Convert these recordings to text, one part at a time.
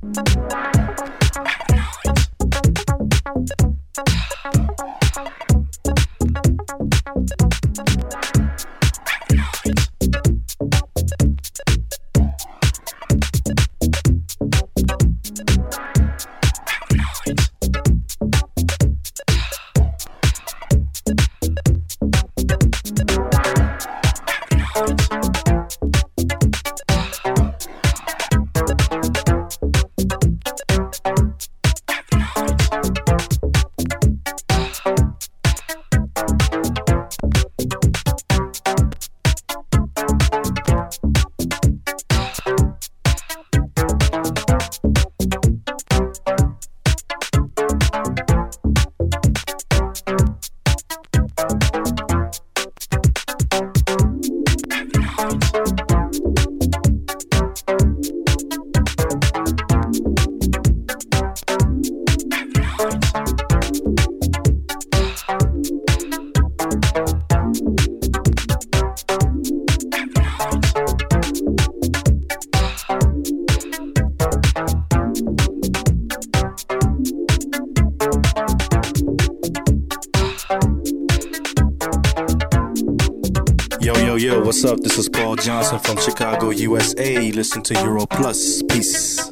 Yo, what's up? This is Paul Johnson from Chicago, USA. Listen to Euro Plus. Peace.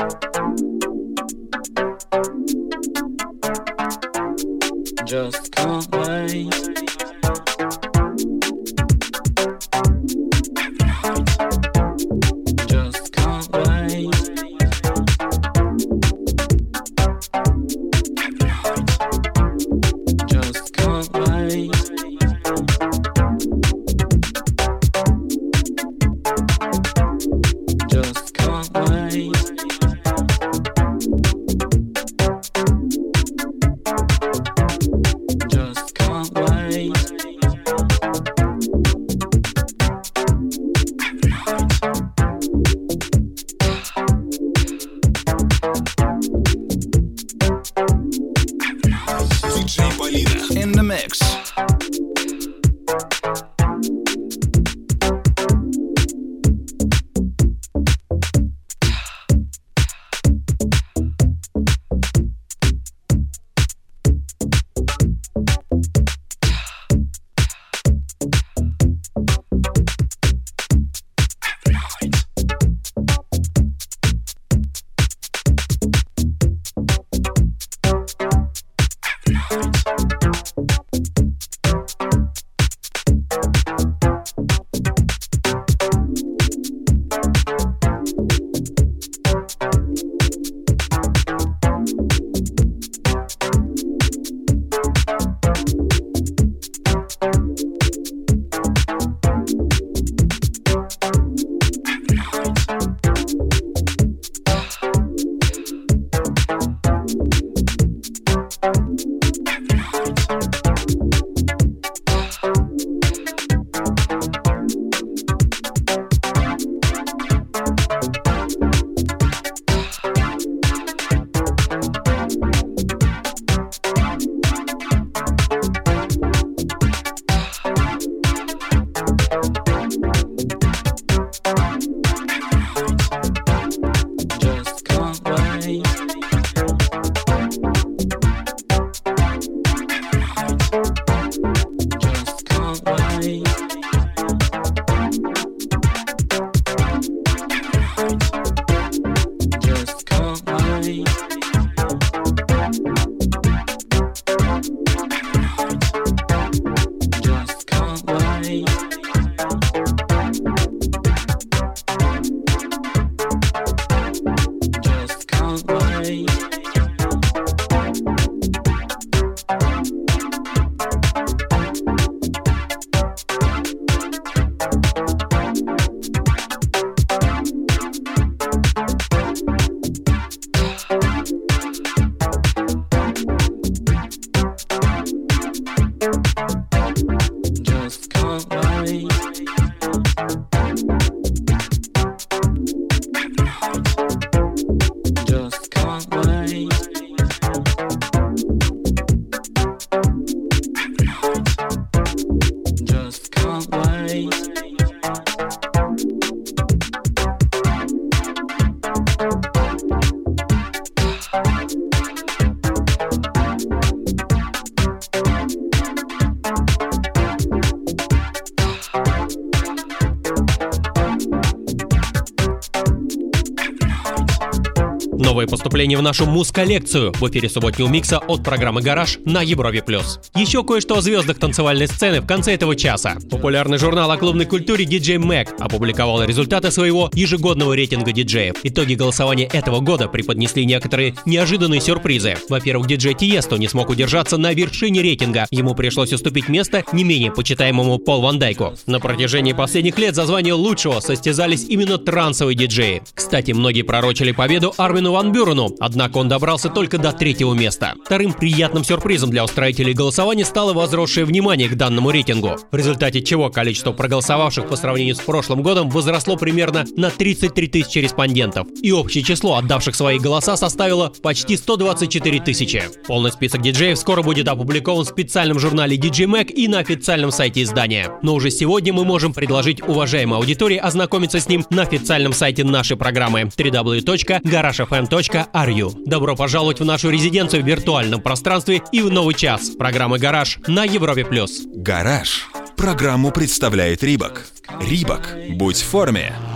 Just can't wait. Just can't wait. Just can't wait. Just can't wait. Just Новое поступление в нашу муз-коллекцию в эфире субботнего микса от программы «Гараж» на Европе+. Еще кое-что о звездах танцевальной сцены в конце этого часа. Популярный журнал о клубной культуре DJ Mag опубликовал результаты своего ежегодного рейтинга диджеев. Итоги голосования этого года преподнесли некоторые неожиданные сюрпризы. Во-первых, диджей Тиесто не смог удержаться на вершине рейтинга. Ему пришлось уступить место не менее почитаемому Пол Ван Дайку. На протяжении последних лет за звание лучшего состязались именно трансовые диджеи. Кстати, многие пророчили победу Армину ван Бюрену, однако он добрался только до 3-го места. Вторым приятным сюрпризом для устроителей голосования стало возросшее внимание к данному рейтингу, в результате чего количество проголосовавших по сравнению с прошлым годом возросло примерно на 33 тысячи респондентов, и общее число отдавших свои голоса составило почти 124 тысячи. Полный список диджеев скоро будет опубликован в специальном журнале DJ Mag и на официальном сайте издания. Но уже сегодня мы можем предложить уважаемой аудитории ознакомиться с ним на официальном сайте нашей программы www.garagefm.ru. Добро пожаловать в нашу резиденцию в виртуальном пространстве и в новый час программы «Гараж» на Европе+. «Гараж». Программу представляет Рибок. Рибок. Будь в форме.